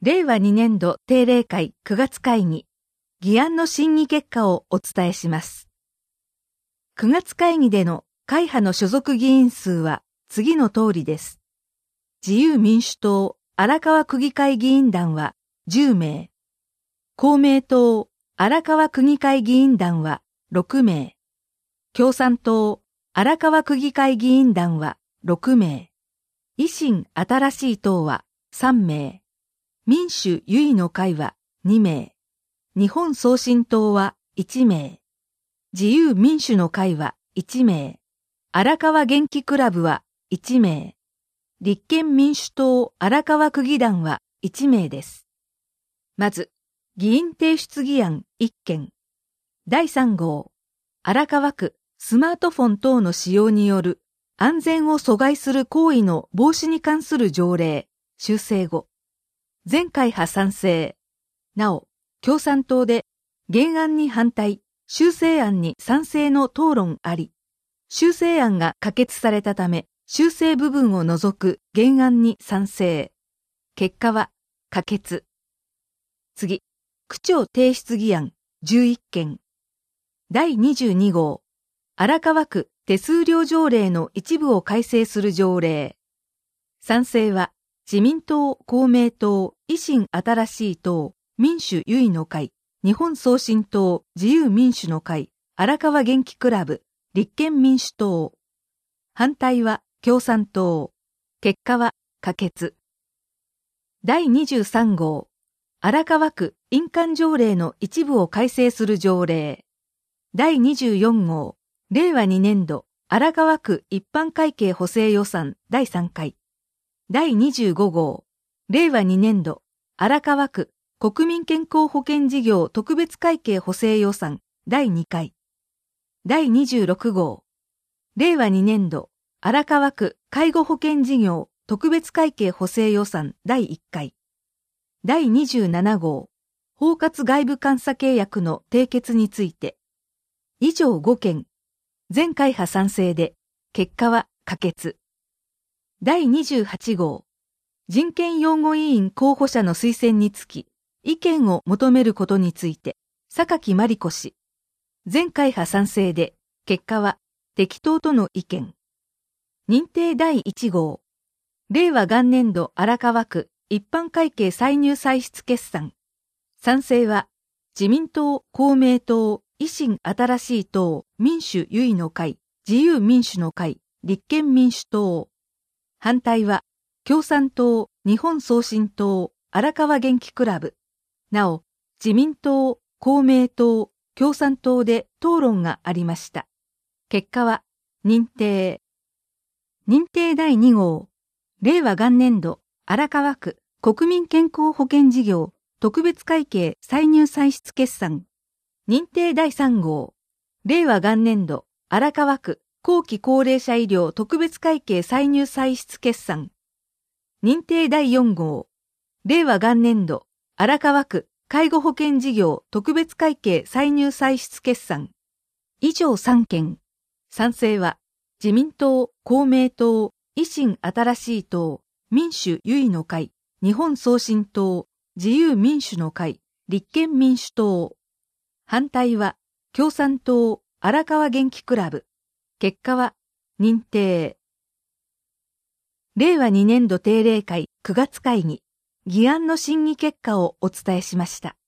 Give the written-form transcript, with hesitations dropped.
令和2年度定例会9月会議、議案の審議結果をお伝えします。9月会議での会派の所属議員数は次の通りです。自由民主党荒川区議会議員団は10名、公明党荒川区議会議員団は6名、共産党荒川区議会議員団は6名、維新新しい党は3名、民主唯意の会は2名、日本創新党は1名、自由民主の会は1名、荒川元気クラブは1名、立憲民主党荒川区議団は1名です。まず、議員提出議案1件。第3号、荒川区スマートフォン等の使用による安全を阻害する行為の防止に関する条例、修正後。全会派賛成。なお、共産党で原案に反対、修正案に賛成の討論あり、修正案が可決されたため、修正部分を除く原案に賛成。結果は可決。次、区長提出議案11件。第22号、荒川区手数料条例の一部を改正する条例。賛成は自民党、公明党、維新新しい党、民主唯意の会、日本創新党、自由民主の会、荒川元気クラブ、立憲民主党。反対は共産党。結果は可決。第23号、荒川区印鑑条例の一部を改正する条例。第24号、令和2年度荒川区一般会計補正予算第3回。第25号、令和2年度荒川区国民健康保険事業特別会計補正予算第2回。第26号、令和2年度荒川区介護保険事業特別会計補正予算第1回。第27号、包括外部監査契約の締結について。以上5件。全会派賛成で、結果は可決。第28号、人権擁護委員候補者の推薦につき、意見を求めることについて、榊真理子氏。全会派賛成で、結果は適当との意見。認定第1号、令和元年度荒川区一般会計歳入歳出決算。賛成は、自民党、公明党、維新新しい党、民主唯意の会、自由民主の会、立憲民主党。反対は、共産党、日本創新党、荒川元気クラブ。なお、自民党、公明党、共産党で討論がありました。結果は、認定。認定第2号、令和元年度荒川区国民健康保険事業特別会計歳入歳出決算。認定第3号、令和元年度荒川区後期高齢者医療特別会計歳入歳出決算。認定第4号、令和元年度荒川区介護保険事業特別会計歳入歳出決算。以上3件。賛成は自民党、公明党、維新新しい党、民主唯意の会、日本創新党、自由民主の会、立憲民主党。反対は共産党、荒川元気クラブ。結果は認定。令和2年度定例会9月会議、議案の審議結果をお伝えしました。